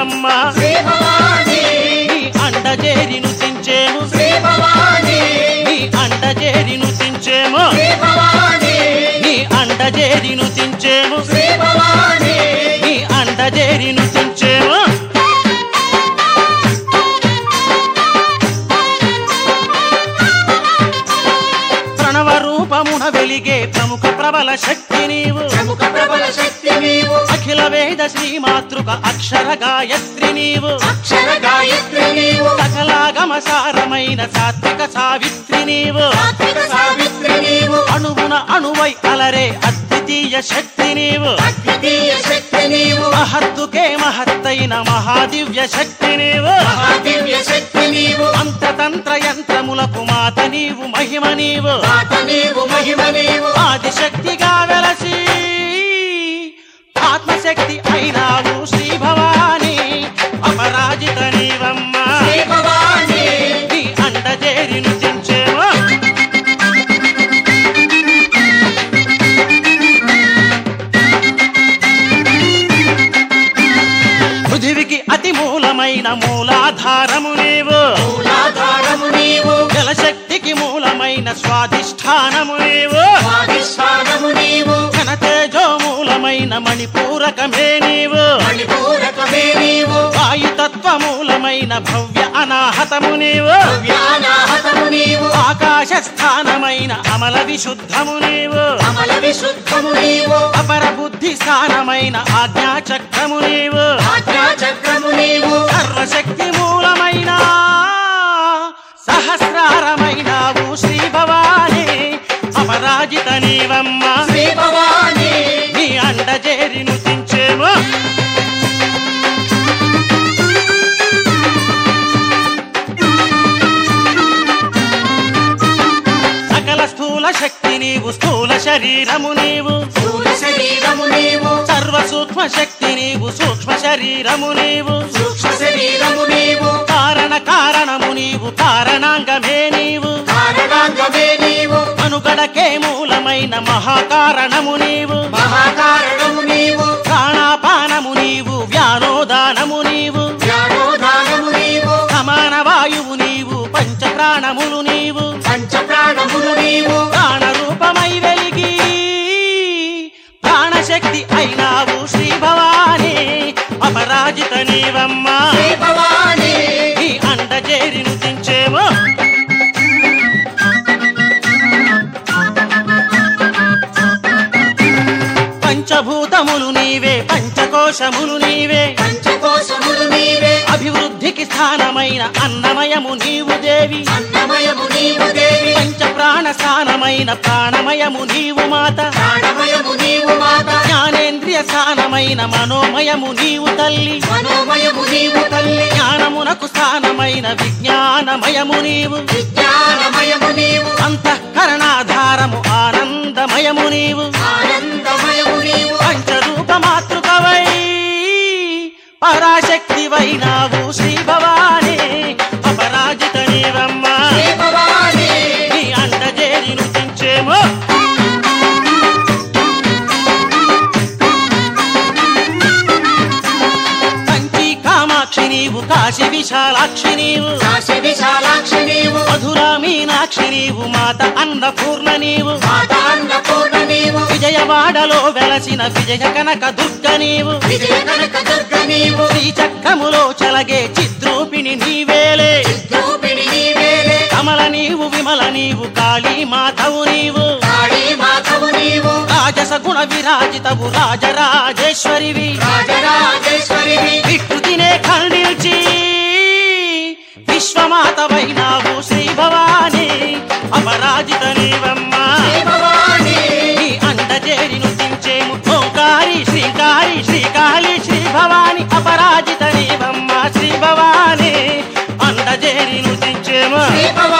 నీవమ్మ నీ అండజేరి నుతించేము నీ అండజేరి నుతించేము నీ అండజేరి నుతించేము నీ అండజేరి నుతించేము ప్రణవ రూపమున వెలిగే ప్రముఖ ప్రబల శక్తి నీవు అఖిల వేద శ్రీమాతృక అక్షర గాయత్రి నీవు సకలాగమ సారమైన సాత్విక సావిత్రి నీవు అణువున అణువై అలరే అద్వితీయ శక్తి నీవు మహత్తుకే మహత్తైన మహాదివ్య శక్తి నీవు అంతతంత్ర యంత్రములకు మాత నీవు మహిమ నీవు ఆదిశక్తిగా వెలసి ఆత్మశక్తి అయినావు శ్రీ భవాని అపరాజిత నీవమ్మ నీ అండజేరి నుతించేము పృథివికి అతి మూలమైన మూలాధారము నీవు జలశక్తికి మూలమైన స్వాధిష్ఠానము నీవు ఘనతేజో మూలమైన మణిపూరకమే నీవు వాయుతత్వ మూలమైన భవ్య అనాహతము నీవు ఆకాశ స్థానమైన అమల విశుద్ధము నీవు అపర బుద్ధి స్థానమైన ఆజ్ఞాచక్రము నీవు సర్వశక్తి మూలమైన సహస్రారమైనావు శ్రీ భవాని అపరాజిత నీవమ్మ నీ అండజేరి నుతించేము సకల స్థూల శక్తి నీవు స్థూల శరీరము నీవు సర్వ సూక్ష్మ శక్తి నీవు సూక్ష్మ శరీరము నీవు కారణ కారణము నీవు కారణాంగమే నీవు మనుగడకే మూలమైన మహాకారణము నీవు ప్రాణాపానము నీవు వ్యానోదానము నీవు సమాన వాయువు నీవు పంచప్రాణములు నీవు ప్రాణరూపమై వెలిగి ప్రాణశక్తి అయినావు శ్రీ భవాని అపరాజిత నీవమ్మ నీ అండజేరి నుతించేము పంచభూతములు నీవే పంచకోశములు నీవే అభివృద్ధికి స్థానమైన అన్నమయము నీవు దేవి పంచ ప్రాణ స్థానమైన ప్రాణమయము నీవు మాత జ్ఞానేంద్రియ స్థానమైన మనోమయము నీవు తల్లి జ్ఞానమునకు స్థానమైన విజ్ఞానమయము నీవు అంతఃకరణాధారము ఆనందమయము నీవు పంచరూప మాతృకవై పరాశక్తి వైనావు శ్రీ భవాని అపరాజిత నీవమ్మ నీ అండజేరి నుతించేము కంచి కామాక్షి నీవు కాశీ విశాలాక్షి నీవు మధురా మీనాక్షి నీవు మాత అన్నపూర్ణ నీవు విజయవాడలో వెలసిన విజయ కనక దుర్గ నీవు శ్రీచక్రములో చలగే చిద్రూపిణి నీవేలే కమల నీవు విమల నీవు కాళీ మాతవు నీవు రాజస గుణ విరాజితవు రాజరాజేశ్వరివి వికృతినే ఖండించి విశ్వమాతవైనావు శ్రీ భవాని అపరాజిత నీవమ్మ నీ అండజేరి నుతించేము ఓంకారి శ్రీకారి శ్రీకాళి శ్రీ భవాని అపరాజిత నీవమ్మ శ్రీ భవాని అండజేరి నుతించేము